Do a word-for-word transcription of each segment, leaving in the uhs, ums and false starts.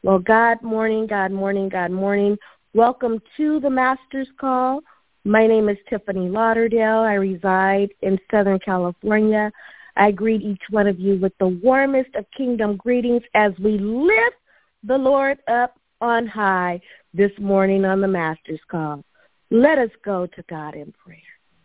Well, God morning, God morning, God morning. Welcome to the Master's Call. My name is Tiffany Lauderdale. I reside in Southern California. I greet each one of you with the warmest of kingdom greetings as we lift the Lord up on high this morning on the Master's Call. Let us go to God in prayer.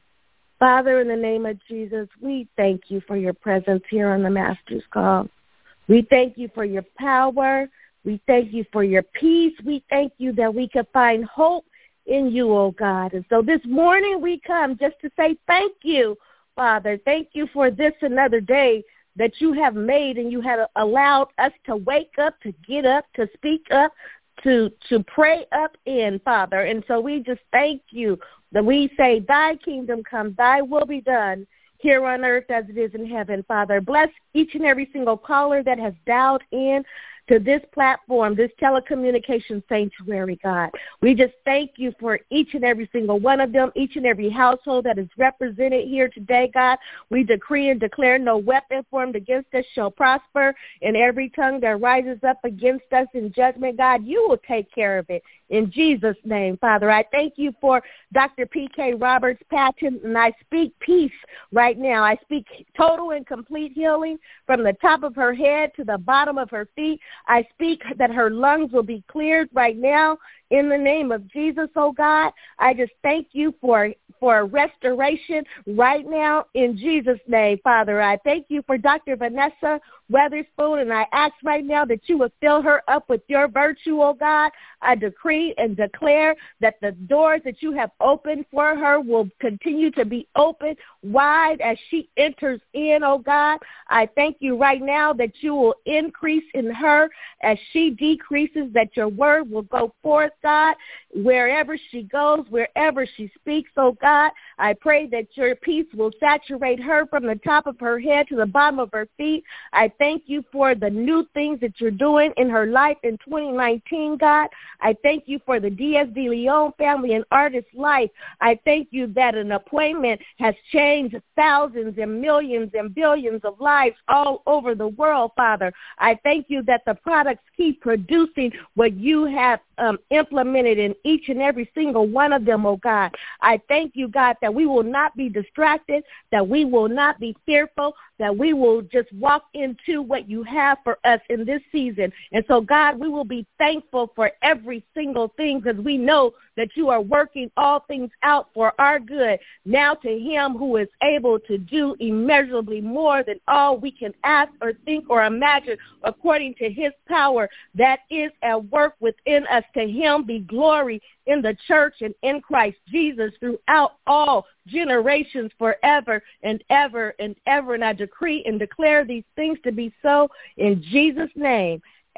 Father, in the name of Jesus, we thank you for your presence here on the Master's Call. We thank you for your power. We thank you for your peace. We thank you that we can find hope in you, oh God. And so this morning we come just to say thank you, Father. Thank you for this another day that you have made and you have allowed us to wake up, to get up, to speak up, to to pray up in, Father. And so we just thank you that we say, thy kingdom come, thy will be done here on earth as it is in heaven, Father. Bless each and every single caller that has dialed in to this platform, this telecommunications sanctuary, God. We just thank you for each and every single one of them, each and every household that is represented here today, God. We decree and declare no weapon formed against us shall prosper, and every tongue that rises up against us in judgment, God, you will take care of it. In Jesus' name, Father, I thank you for Doctor P K Roberts-Patton, and I speak peace right now. I speak total and complete healing from the top of her head to the bottom of her feet. I speak that her lungs will be cleared right now in the name of Jesus, oh God. I just thank you for, for restoration right now in Jesus' name, Father. I thank you for Doctor Vanessa Weatherspoon, and I ask right now that you would fill her up with your virtue, oh God. I decree and declare that the doors that you have opened for her will continue to be open wide as she enters in, oh God. I thank you right now that you will increase in her as she decreases, that your word will go forth, God, wherever she goes, wherever she speaks, oh God. I pray that your peace will saturate her from the top of her head to the bottom of her feet. I thank you for the new things that you're doing in her life in twenty nineteen, God. I thank you for the Diaz de Leon family and artist life. I thank you that an appointment has changed thousands and millions and billions of lives all over the world, Father. I thank you that the products keep producing what you have um, implemented in each and every single one of them, oh God. I thank you, God, that we will not be distracted, that we will not be fearful, that we will just walk into what you have for us in this season. And so, God, we will be thankful for every single thing because we know that you are working all things out for our good. Now to him who is able to do immeasurably more than all we can ask or think or imagine according to his power that is at work within us. To him be glory in the church and in Christ Jesus throughout all generations forever and ever and ever. And I decree and declare these things to be so in Jesus' name.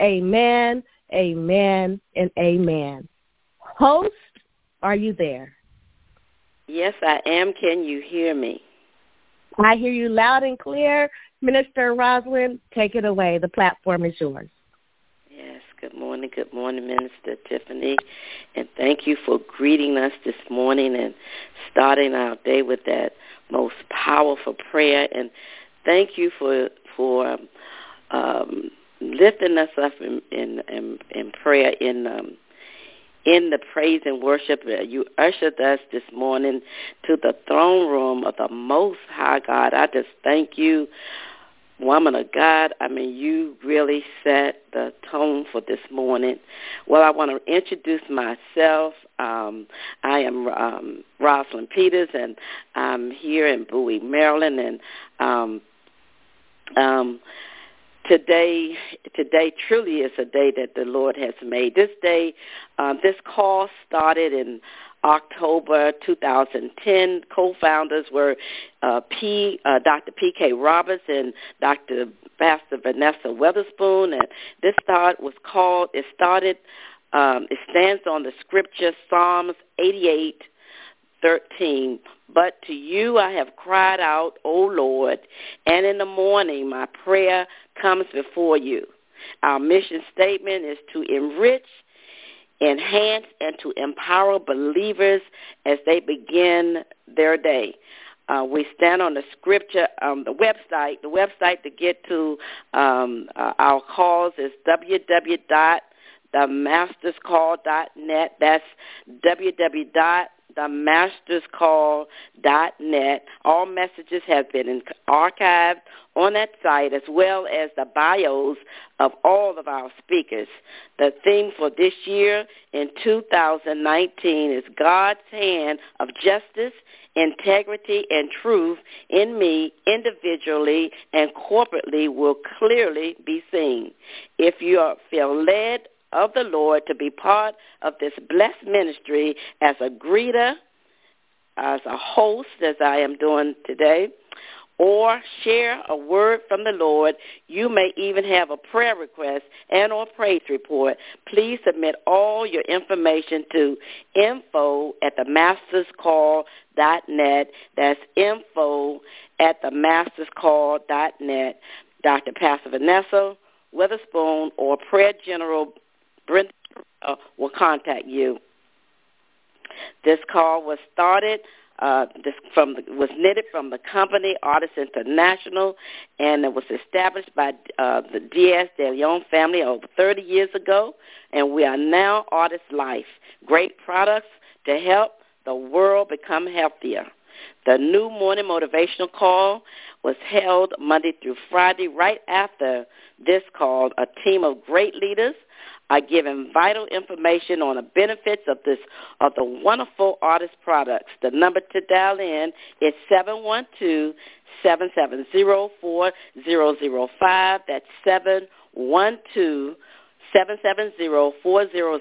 Amen, amen, and amen. Host, are you there? Yes, I am. Can you hear me? I hear you loud and clear. Minister Rosalind, take it away. The platform is yours. Yes, good morning. Good morning, Minister Tiffany. And thank you for greeting us this morning and starting our day with that most powerful prayer. And thank you for for um, lifting us up in, in, in, in prayer in um, in the praise and worship. You ushered us this morning to the throne room of the Most High God. I just thank you, woman of God. I mean, you really set the tone for this morning. Well, I want to introduce myself. Um, I am um, Rosalind Peters, and I'm here in Bowie, Maryland. And um, um, today, today truly is a day that the Lord has made. This day, um, this call started in October two thousand ten. Co-founders were uh, P, uh, Doctor P K Roberts and Doctor Pastor Vanessa Weatherspoon. And this start was called, it started, um, it stands on the scripture Psalms eighty-eight thirteen. But to you I have cried out, O Lord, and in the morning my prayer comes before you. Our mission statement is to enrich, enhance, and to empower believers as they begin their day. Uh, we stand on the scripture, um, the website. The website to get to um, uh, our calls is w w w dot the masters call dot net. That's w w w dot the masters call dot net. All messages have been archived on that site, as well as the bios of all of our speakers. The theme for this year in two thousand nineteen is God's hand of justice, integrity, and truth in me individually and corporately will clearly be seen. If you are, feel led of the Lord to be part of this blessed ministry as a greeter, as a host, as I am doing today, or share a word from the Lord, you may even have a prayer request and or praise report. Please submit all your information to info at the masters call dot net. That's info at the masters call dot net. Doctor Pastor Vanessa Witherspoon or Prayer General Brenda uh, will contact you. This call was started, uh, this from the, was knitted from the company Artists International, and it was established by uh, the Diaz de Leon family over thirty years ago, and we are now Artist Life, great products to help the world become healthier. The new morning motivational call was held Monday through Friday right after this call. A team of great leaders are giving vital information on the benefits of this of the wonderful Artist products. The number to dial in is seven one two, seven seven zero, four zero zero five. That's seven one two, seven seven zero, four zero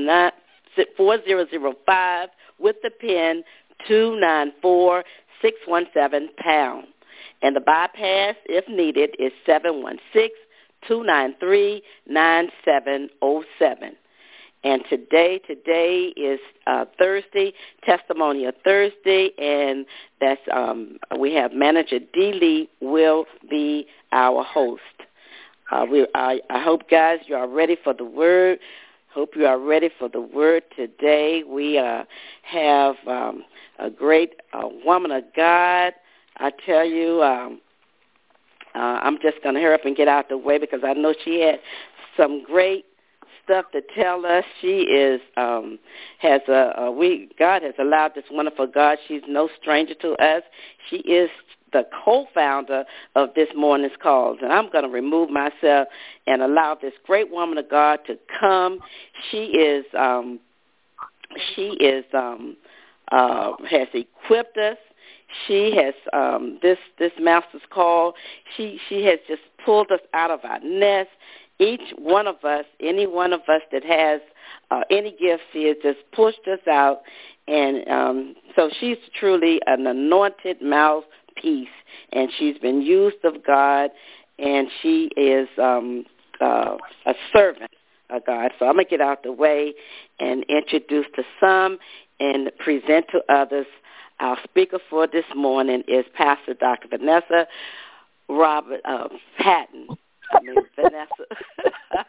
zero five with the pin two nine four, six one seven pound. And the bypass, if needed, is seven one six, two nine three, nine seven zero seven. And today, today is uh, Thursday, Testimonial Thursday, and that's um, we have Manager D. Lee will be our host. Uh, we, I, I hope, guys, you are ready for the word. Hope you are ready for the word today. We uh, have um, a great uh, woman of God. I tell you, um, uh, I'm just going to hurry up and get out the way because I know she had some great stuff to tell us. She is um, has a, a we God has allowed this wonderful God. She's no stranger to us. She is the co-founder of this morning's call, and I'm going to remove myself and allow this great woman of God to come. She is um, she is um, uh, has equipped us. She has um, this this master's call. She she has just pulled us out of our nest. Each one of us, any one of us that has uh, any gift, she has just pushed us out, and um, so she's truly an anointed mouthpiece, and she's been used of God, and she is um, uh, a servant of God. So I'm gonna get out the way and introduce to some and present to others. Our speaker for this morning is Pastor Doctor Vanessa Robert uh, Patton. I mean, Vanessa.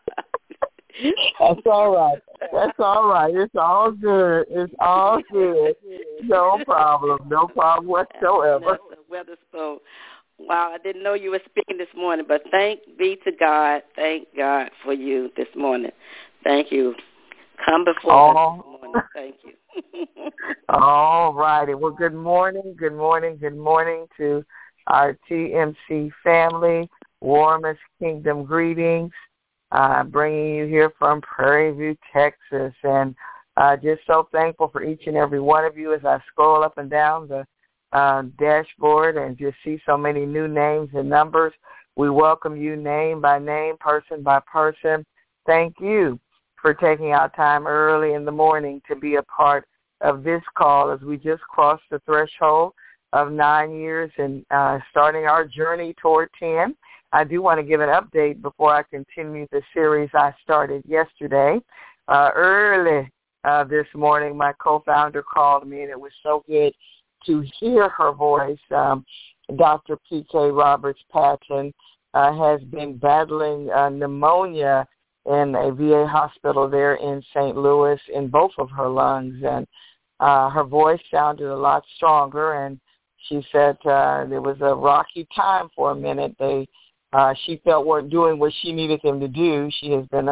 That's all right. That's all right. It's all good. It's all good. No problem. No problem whatsoever. Vanessa Witherspoon. Wow, I didn't know you were speaking this morning, but thank be to God. Thank God for you this morning. Thank you. Come before oh. us this morning. Thank you. All righty. Well, good morning. Good morning. Good morning to our T M C family. Warmest kingdom greetings, uh, bringing you here from Prairie View, Texas, and uh, just so thankful for each and every one of you as I scroll up and down the uh, dashboard and just see so many new names and numbers. We welcome you name by name, person by person. Thank you for taking out time early in the morning to be a part of this call as we just crossed the threshold of nine years and uh, starting our journey toward ten. I do want to give an update before I continue the series I started yesterday. Uh, early uh, this morning, my co-founder called me, and it was so good to hear her voice. Um, Doctor P K Roberts-Patton uh, has been battling uh, pneumonia in a V A hospital there in Saint Louis in both of her lungs, and uh, her voice sounded a lot stronger, and she said uh, it was a rocky time for a minute. They Uh, she felt weren't doing what she needed them to do. She has been a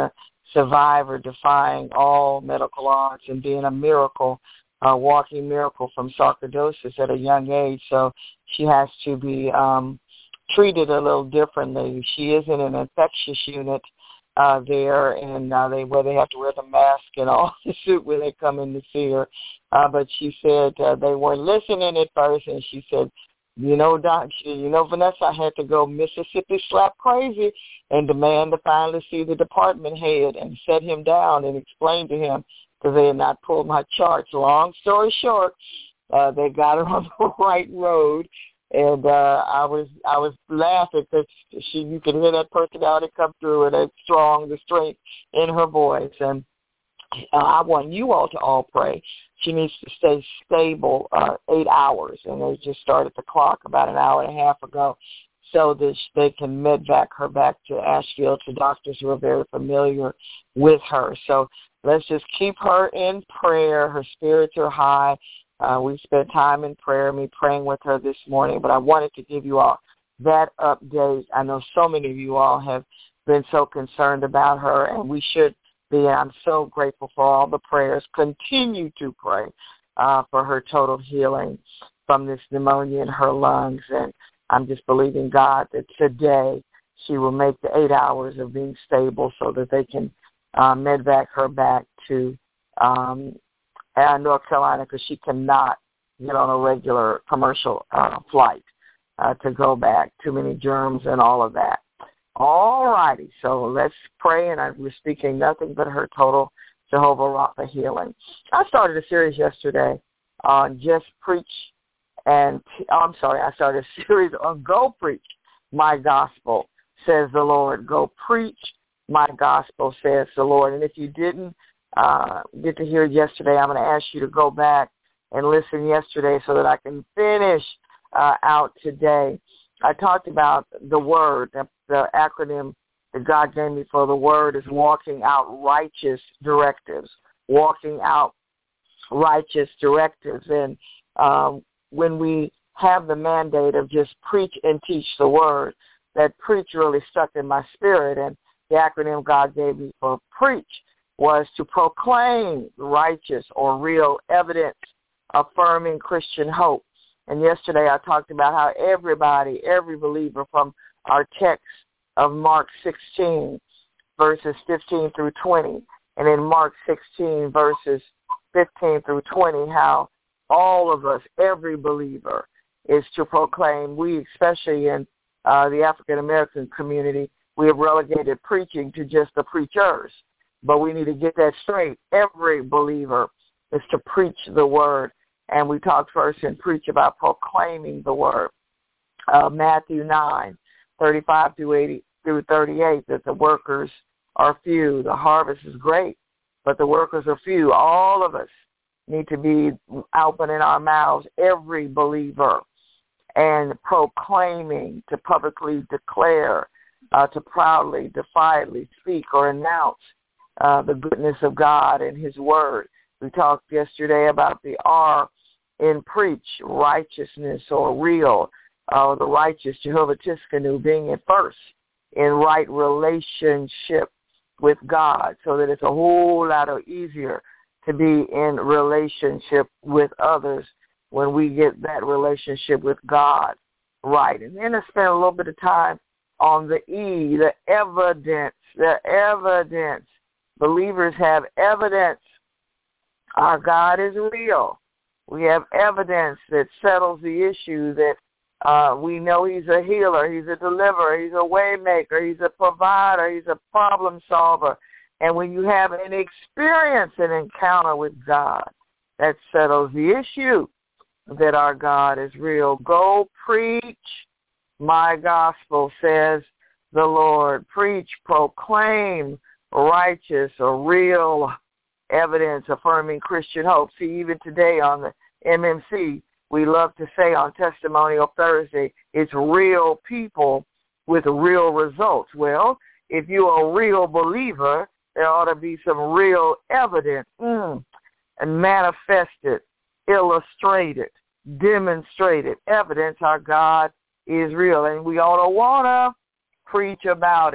survivor, defying all medical odds and being a miracle, a walking miracle from sarcoidosis at a young age. So she has to be um, treated a little differently. She is in an infectious unit uh, there, and uh, they where they have to wear the mask and all the suit when they come in to see her. Uh, but she said uh, they weren't listening at first, and she said, you know, Doc, she, you know, Vanessa, I had to go Mississippi slap crazy and demand to finally see the department head and set him down and explain to him because they had not pulled my charts. Long story short, uh, they got her on the right road, and uh, I was I was laughing because she you could hear that personality come through and that strong, the strength in her voice. And uh, I want you all to all pray. She needs to stay stable uh, eight hours, and they just started the clock about an hour and a half ago, so that they can medevac her back to Asheville to doctors who are very familiar with her. So let's just keep her in prayer. Her spirits are high. Uh, we spent time in prayer, me praying with her this morning, but I wanted to give you all that update. I know so many of you all have been so concerned about her, and we should be. I'm so grateful for all the prayers. Continue to pray uh, for her total healing from this pneumonia in her lungs, and I'm just believing God that today she will make the eight hours of being stable so that they can uh, medevac her back to um, uh, North Carolina, because she cannot get on a regular commercial uh, flight uh, to go back. Too many germs and all of that. All righty, so let's pray, and I, we're speaking nothing but her total Jehovah Rapha healing. I started a series yesterday on Just Preach, and oh, I'm sorry, I started a series on Go Preach My Gospel, says the Lord. Go Preach My Gospel, says the Lord. And if you didn't uh, get to hear it yesterday, I'm going to ask you to go back and listen yesterday so that I can finish uh, out today. I talked about the word, the, the acronym that God gave me for the word is walking out righteous directives, walking out righteous directives. And um, when we have the mandate of just preach and teach the word, that preach really stuck in my spirit. And the acronym God gave me for preach was to proclaim righteous or real evidence affirming Christian hope. And yesterday I talked about how everybody, every believer from our text of Mark sixteen, verses fifteen through twenty, and in Mark sixteen, verses fifteen through twenty, how all of us, every believer, is to proclaim. We, especially in uh, the African-American community, we have relegated preaching to just the preachers. But we need to get that straight. Every believer is to preach the word. And we talked first and preach about proclaiming the word. Uh, Matthew nine, thirty-five through eighty through thirty-eight, that the workers are few. The harvest is great, but the workers are few. All of us need to be opening our mouths, every believer, and proclaiming, to publicly declare, uh, to proudly, defiantly speak or announce uh, the goodness of God and his word. We talked yesterday about the R in preach, righteousness or real, uh, the righteous, Jehovah Tiskanu, being in first in right relationship with God, so that it's a whole lot easier to be in relationship with others when we get that relationship with God right. And then I spent a little bit of time on the E, the evidence, the evidence. Believers have evidence. Our God is real. We have evidence that settles the issue, that uh, we know he's a healer, he's a deliverer, he's a way maker, he's a provider, he's a problem solver. And when you have an experience, an encounter with God, that settles the issue that our God is real. Go preach my gospel, says the Lord. Preach, proclaim righteous or real evidence affirming Christian hope. See, even today on the M M C, we love to say on Testimonial Thursday, it's real people with real results. Well, if you're a real believer, there ought to be some real evidence mm, and manifested, illustrated, demonstrated evidence our God is real. And we ought to want to preach about it.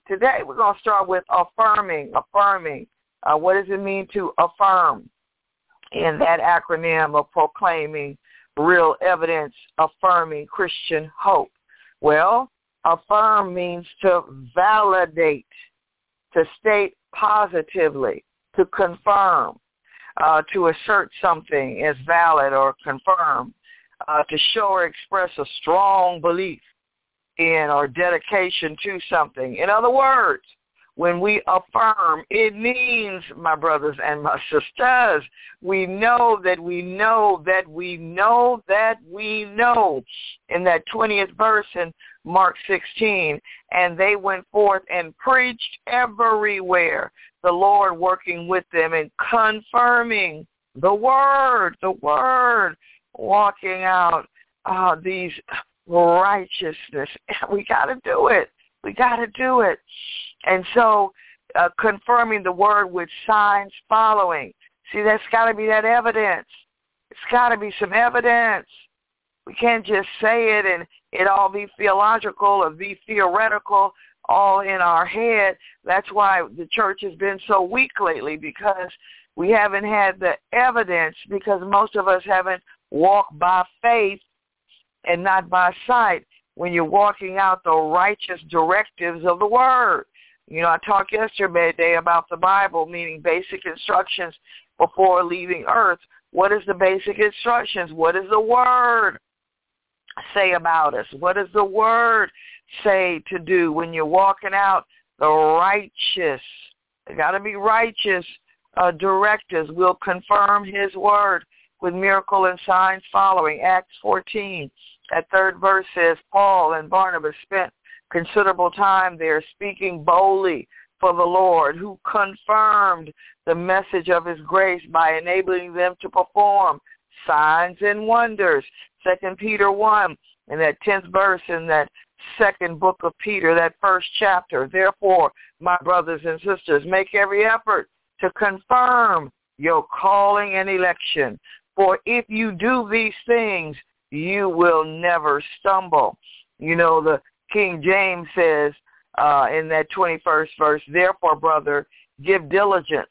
today we're going to start with affirming, affirming. Uh, what does it mean to affirm? In that acronym of proclaiming real evidence, affirming Christian hope. Well, affirm means to validate, to state positively, to confirm, uh, to assert something as valid or confirm, uh, to show or express a strong belief in or dedication to something. In other words, when we affirm, it means, my brothers and my sisters, we know that we know that we know that we know. In that twentieth verse in Mark sixteen, and they went forth and preached everywhere, the Lord working with them and confirming the word, the word, walking out uh, these righteousness. We got to do it. We got to do it. And so uh, confirming the word with signs following. See, that's got to be that evidence. It's got to be some evidence. We can't just say it and it all be theological or be theoretical all in our head. That's why the church has been so weak lately, because we haven't had the evidence, because most of us haven't walked by faith and not by sight when you're walking out the righteous directives of the word. You know, I talked yesterday about the Bible, meaning basic instructions before leaving earth. What is the basic instructions? What does the word say about us? What does the word say to do when you're walking out the righteous? They got to be righteous uh, directives. We'll confirm his word with miracle and signs following. Acts fourteen, that third verse says, Paul and Barnabas spent considerable time there speaking boldly for the Lord, who confirmed the message of his grace by enabling them to perform signs and wonders. Second Peter one, in that tenth verse in that second book of Peter, that first chapter. Therefore, my brothers and sisters, make every effort to confirm your calling and election. For if you do these things, you will never stumble. You know, the King James says uh, in that twenty-first verse, therefore, brother, give diligence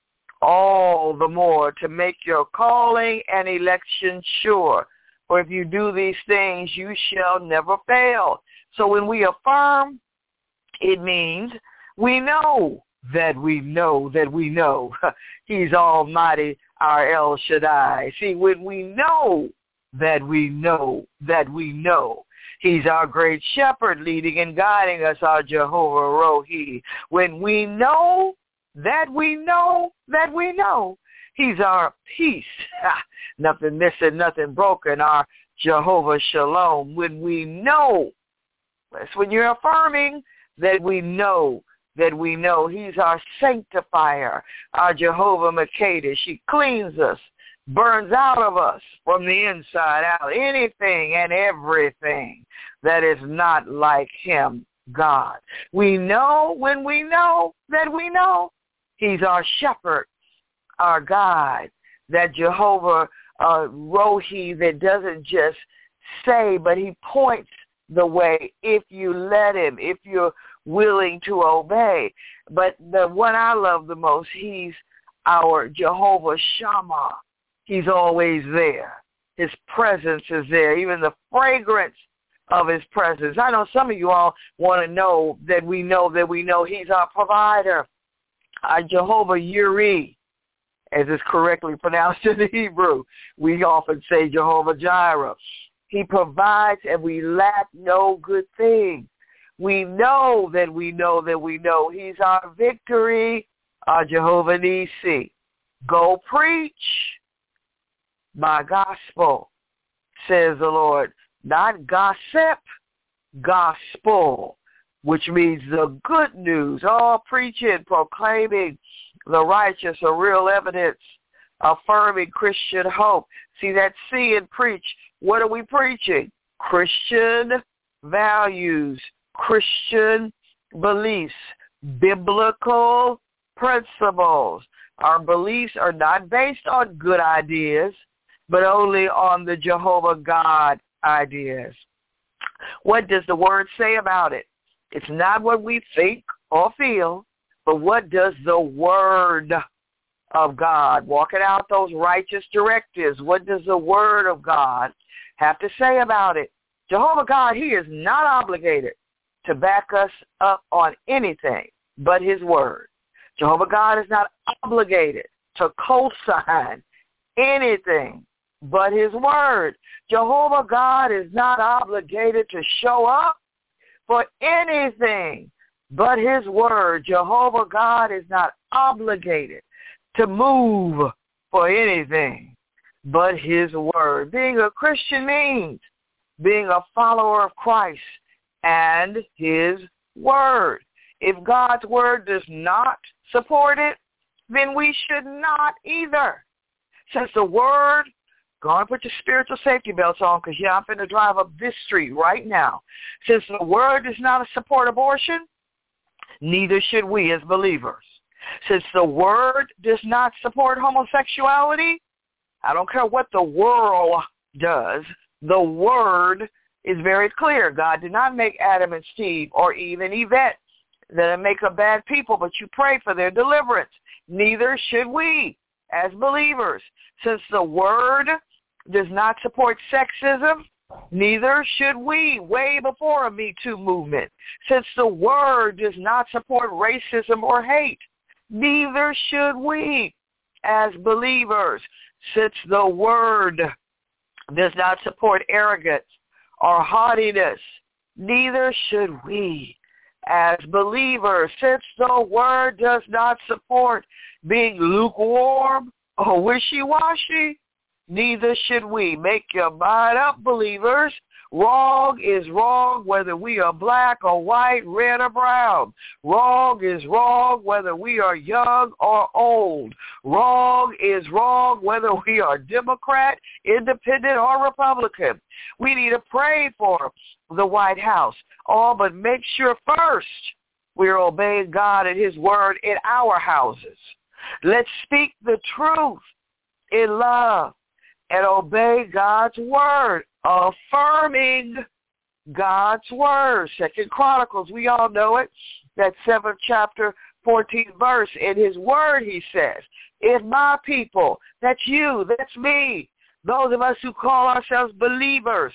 all the more to make your calling and election sure. For if you do these things, you shall never fail. So when we affirm, it means we know that we know that we know he's almighty, our El Shaddai. See, when we know that we know that we know he's our great shepherd, leading and guiding us, our Jehovah Rohi. When we know that we know that we know he's our peace, nothing missing, nothing broken, our Jehovah Shalom. When we know, that's when you're affirming that we know that we know he's our sanctifier, our Jehovah Makadesh. He cleans us, burns out of us from the inside out anything and everything that is not like him, God. We know when we know that we know he's our shepherd, our guide, that Jehovah uh, Rohi that doesn't just say, but he points the way if you let him, if you're willing to obey. But the one I love the most, he's our Jehovah Shammah. He's always there. His presence is there, even the fragrance of his presence. I know some of you all want to know that we know that we know he's our provider, our Jehovah Yireh, as it's correctly pronounced in the Hebrew. We often say Jehovah Jireh. He provides and we lack no good thing. We know that we know that we know he's our victory, our Jehovah Nisi. Go preach my gospel, says the Lord. Not gossip, gospel, which means the good news. All preaching, proclaiming the righteous, a real evidence, affirming Christian hope. See, that see and preach. What are we preaching? Christian values, Christian beliefs, biblical principles. Our beliefs are not based on good ideas, but only on the Jehovah God ideas. What does the word say about it? It's not what we think or feel, but what does the Word of God, walking out those righteous directives, what does the Word of God have to say about it? Jehovah God, he is not obligated to back us up on anything but his Word. Jehovah God is not obligated to co-sign anything but his Word. Jehovah God is not obligated to show up for anything but his Word. Jehovah God is not obligated to move for anything but his Word. Being a Christian means being a follower of Christ and his Word. If God's Word does not support it, then we should not either. Since the Word, go and put your spiritual safety belts on, because yeah, I'm going to drive up this street right now. Since the Word does not support abortion, neither should we as believers. Since the Word does not support homosexuality, I don't care what the world does, the Word is very clear. God did not make Adam and Steve or Eve and Yvette that make a bad people, but you pray for their deliverance. Neither should we as believers. Since the Word does not support sexism, neither should we, way before a Me Too movement. Since the Word does not support racism or hate, neither should we as believers. Since the Word does not support arrogance or haughtiness, neither should we as believers. Since the Word does not support being lukewarm or wishy-washy, neither should we. Make your mind up, believers. Wrong is wrong whether we are black or white, red or brown. Wrong is wrong whether we are young or old. Wrong is wrong whether we are Democrat, Independent, or Republican. We need to pray for the White House. Oh, but make sure first we're obeying God and his Word in our houses. Let's speak the truth in love and obey God's Word, affirming God's Word. Second Chronicles, we all know it, that seventh chapter, fourteenth verse. In his Word, he says, if my people, that's you, that's me, those of us who call ourselves believers,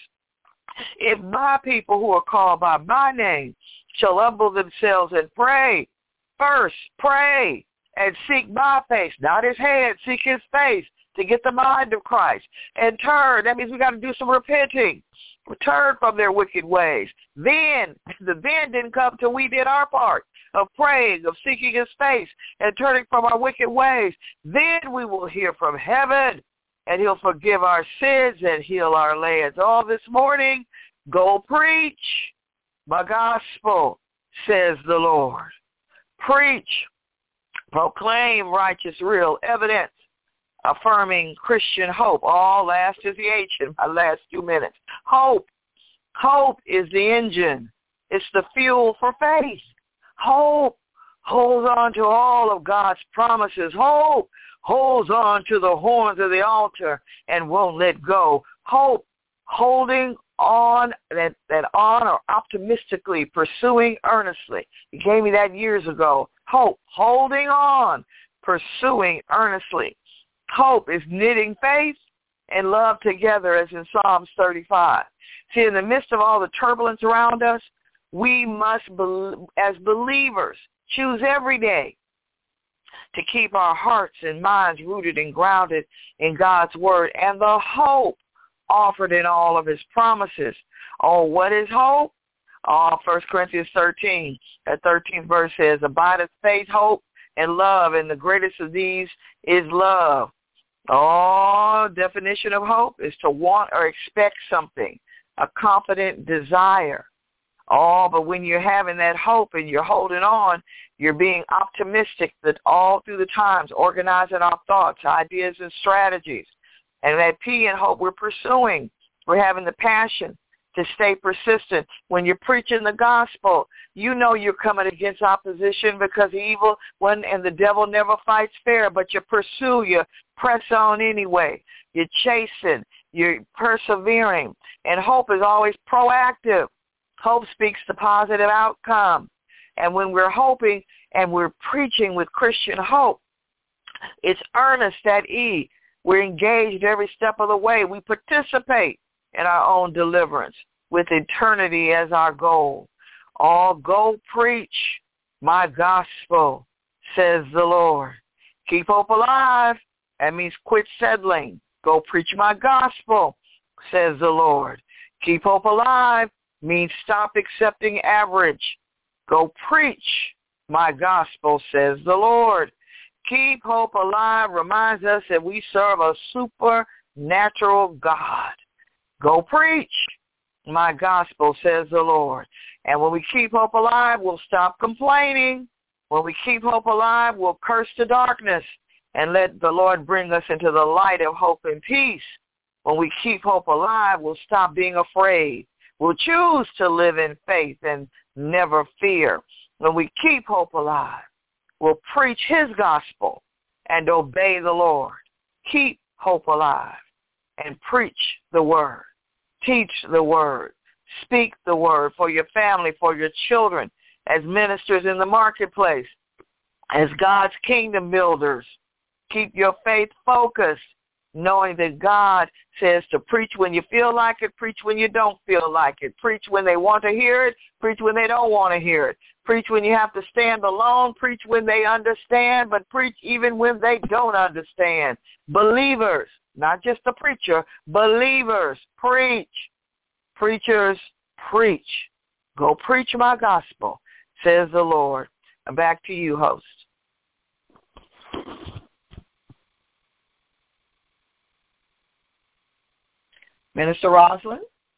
if my people who are called by my name shall humble themselves and pray, first pray and seek my face, not his hand, seek his face, to get the mind of Christ, and turn. That means we got to do some repenting. Turn from their wicked ways. Then, the then didn't come till we did our part of praying, of seeking his face, and turning from our wicked ways. Then we will hear from heaven, and he'll forgive our sins and heal our lands. All this morning, go preach my gospel, says the Lord. Preach, proclaim righteous, real evidence, affirming Christian hope. All last is the H in my last few minutes. Hope. Hope is the engine. It's the fuel for faith. Hope holds on to all of God's promises. Hope holds on to the horns of the altar and won't let go. Hope holding on, that, that on or optimistically pursuing earnestly. He gave me that years ago. Hope, holding on, pursuing earnestly. Hope is knitting faith and love together, as in Psalms thirty-five. See, in the midst of all the turbulence around us, we must, as believers, choose every day to keep our hearts and minds rooted and grounded in God's Word and the hope offered in all of his promises. Oh, what is hope? Oh, First Corinthians thirteen, that thirteenth verse says, abideth faith, hope, and love, and the greatest of these is love. Oh, definition of hope is to want or expect something, a confident desire. Oh, but when you're having that hope and you're holding on, you're being optimistic that all through the times, organizing our thoughts, ideas, and strategies. And that P in hope we're pursuing. We're having the passion to stay persistent. When you're preaching the gospel, you know you're coming against opposition because evil one and the devil never fights fair, but you pursue, you press on anyway. You're chasing, you're persevering, and hope is always proactive. Hope speaks the positive outcome. And when we're hoping and we're preaching with Christian hope, it's earnest at E. We're engaged every step of the way. We participate in our own deliverance with eternity as our goal. All go preach my gospel, says the Lord. Keep hope alive. That means quit settling. Go preach my gospel, says the Lord. Keep hope alive means stop accepting average. Go preach my gospel, says the Lord. Keep hope alive reminds us that we serve a supernatural God. Go preach my gospel, says the Lord. And when we keep hope alive, we'll stop complaining. When we keep hope alive, we'll curse the darkness and let the Lord bring us into the light of hope and peace. When we keep hope alive, we'll stop being afraid. We'll choose to live in faith and never fear. When we keep hope alive, we'll preach his gospel and obey the Lord. Keep hope alive and preach the word. Teach the word. Speak the word for your family, for your children, as ministers in the marketplace, as God's kingdom builders. Keep your faith focused, knowing that God says to preach when you feel like it, preach when you don't feel like it, preach when they want to hear it, preach when they don't want to hear it, preach when you have to stand alone, preach when they understand, but preach even when they don't understand. Believers, not just the preacher, believers, preach. Preachers, preach. Go preach my gospel, says the Lord. And back to you, host. Minister Rosalind?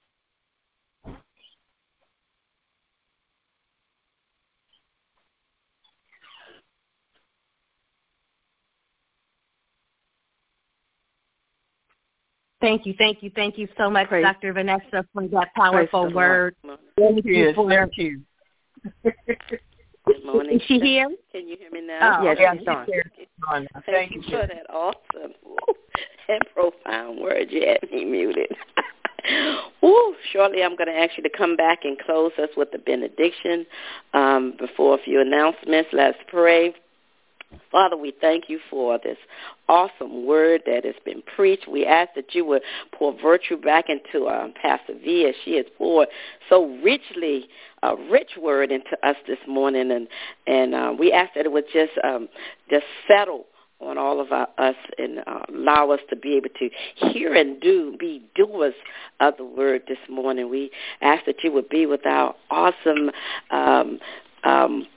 Thank you, thank you, thank you so much, Praise. Doctor Vanessa, for that powerful word. Thank you. Thank you. Good morning. Is she here? Can you hear me now? Oh, yes, yeah, she's on. Thank, Thank you you for that awesome and profound word. You had me muted. Ooh, shortly I'm going to ask you to come back and close us with the benediction. Um, before a few announcements, let's pray. Father, we thank you for this awesome word that has been preached. We ask that you would pour virtue back into um, Pastor V as she has poured so richly, a rich word into us this morning. And, and uh, we ask that it would just, um, just settle on all of our, us and uh, allow us to be able to hear and do, be doers of the word this morning. We ask that you would be with our awesome um, um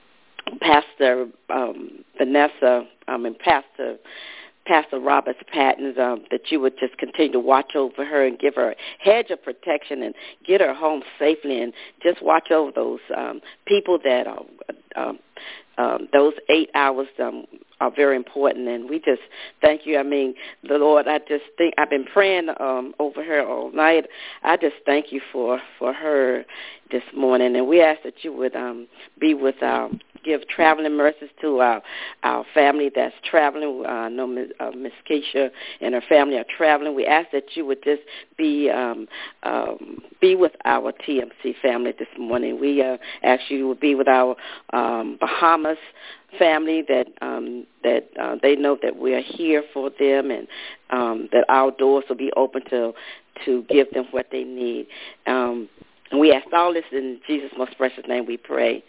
Pastor um, Vanessa um, and Pastor Pastor Roberts Patton, um, that you would just continue to watch over her and give her a hedge of protection and get her home safely, and just watch over those um, people that are, um, um, those eight hours um, are very important. And we just thank you. I mean, the Lord, I just think I've been praying um, over her all night. I just thank you for, for her this morning. And we ask that you would um, be with our give traveling mercies to our our family that's traveling. Uh, I know Miss Uh, Miss Keisha and her family are traveling. We ask that you would just be um, um, be with our T M C family this morning. We uh, ask you would be with our um, Bahamas family, that um, that uh, they know that we are here for them, and um, that our doors will be open to to give them what they need. Um, and we ask all this in Jesus' most precious name we pray.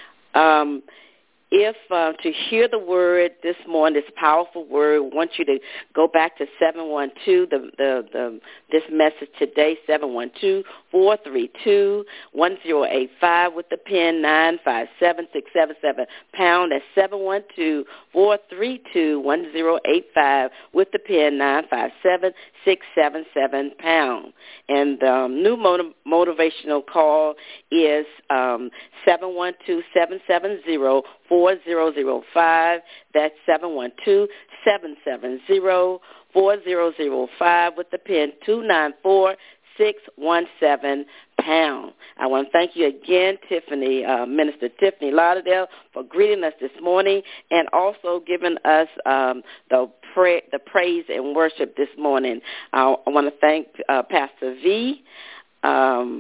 Um, if uh, to hear the word this morning, this powerful word, I want you to go back to seven one two, the, the, the, this message today, seven one two, four three two, one zero eight five with the pin nine five seven six seven seven pound. That's seven one two, four three two, one zero eight five with the pin nine five seven six seven seven pound. And the um, new motiv- motivational call is um, seven one two, seven seven zero, four zero zero five. That's seven one two, seven seven zero, four zero zero five with the pin two nine four six one seven pound. I want to thank you again, Tiffany, uh, Minister Tiffany Lauderdale, for greeting us this morning and also giving us um, the pra- the praise and worship this morning. Uh, I want to thank uh, Pastor V, um,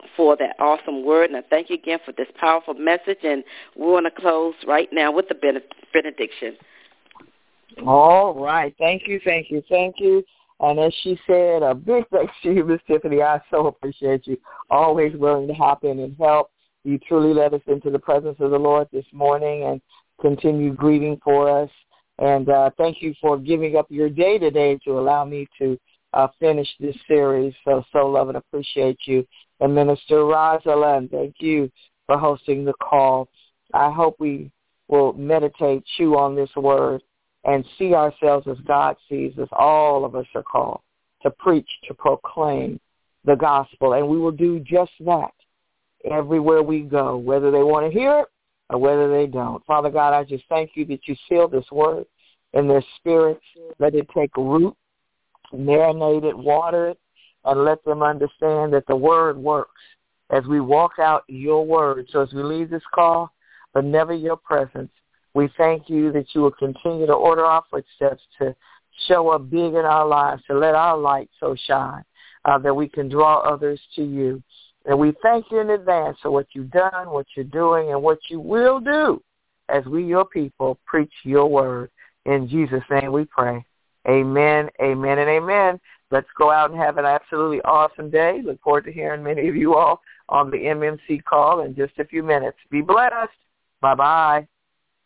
for that awesome word. And I thank you again for this powerful message. And we want to close right now with the benediction. All right. Thank you, thank you, thank you. And as she said, a big thanks to you, Miss Tiffany. I so appreciate you. Always willing to hop in and help. You truly led us into the presence of the Lord this morning and continue greeting for us. And uh, thank you for giving up your day today to allow me to uh, finish this series. So, so love and appreciate you. And Minister Rosalind, thank you for hosting the call. I hope we will meditate, chew on this word, and see ourselves as God sees us. All of us are called to preach, to proclaim the gospel, and we will do just that everywhere we go, whether they want to hear it or whether they don't. Father God, I just thank you that you seal this word in their spirits. Let it take root, marinate it, water it, and let them understand that the word works as we walk out your word. So as we leave this call, but never your presence, we thank you that you will continue to order our footsteps to show up big in our lives, to let our light so shine uh, that we can draw others to you. And we thank you in advance for what you've done, what you're doing, and what you will do as we, your people, preach your word. In Jesus' name we pray. Amen, amen, and amen. Let's go out and have an absolutely awesome day. Look forward to hearing many of you all on the M M C call in just a few minutes. Be blessed. Bye-bye.